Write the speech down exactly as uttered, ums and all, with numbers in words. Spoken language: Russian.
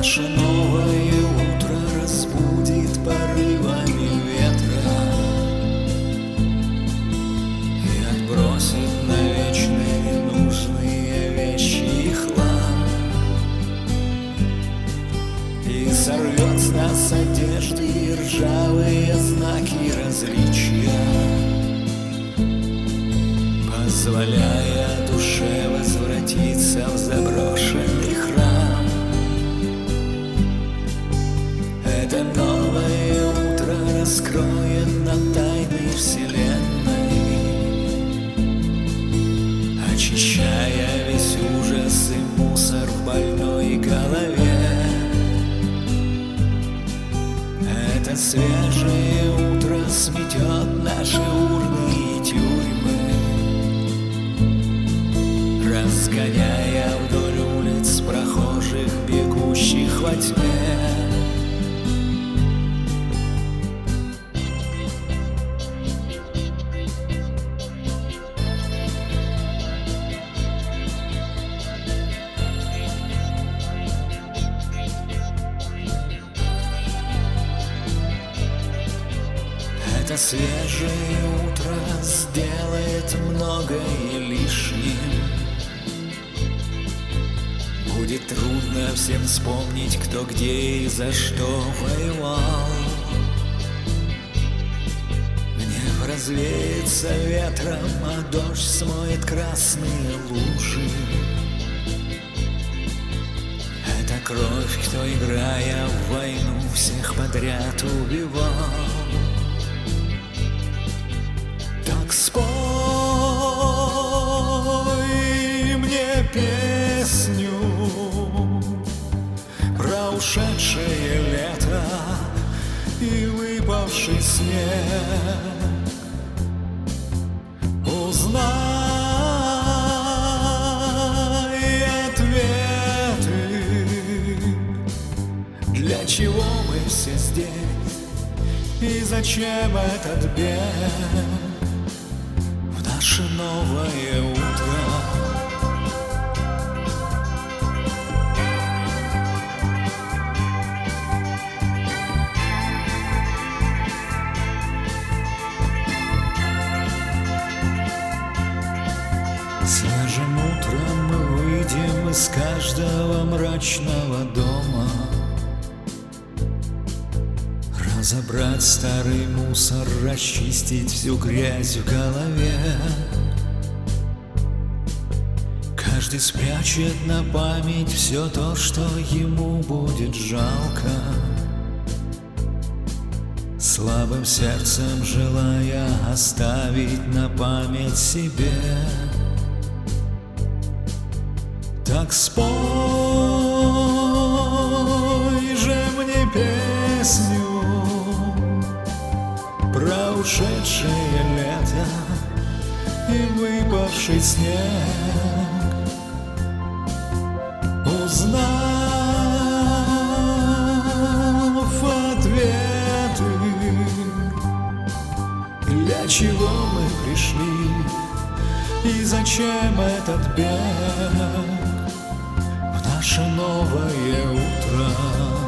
Наше новое утро разбудит порывами ветра и отбросит навечно ненужные вещи и хлам, и сорвет с нас одежды и ржавые знаки различия, позволяя душе возвратиться в заброшенный храм. Это новое утро раскроет нам тайны вселенной, очищая весь ужас и мусор в больной голове. Это свежее утро сметет наши урны и тюрьмы, разгоняя вдоль улиц прохожих, бегущих во тьме. Это свежее утро сделает многое лишним. Будет трудно всем вспомнить, кто где и за что воевал. Гнев развеется ветром, а дождь смоет красные лужи. Это кровь, кто, играя в войну, всех подряд убивал. Так спой мне песню про ушедшее лето и выпавший снег. Узнай ответы, для чего мы все здесь и зачем этот бег в наше новое утро. Свежим утром мы выйдем из каждого мрачного дома, разобрать старый мусор, расчистить всю грязь в голове. Каждый спрячет на память все то, что ему будет жалко, слабым сердцем желая оставить на память себе. Так спой же мне песню про ушедшее лето и выпавший снег. Узнав ответы, для чего мы пришли и зачем этот бег в наше новое утро.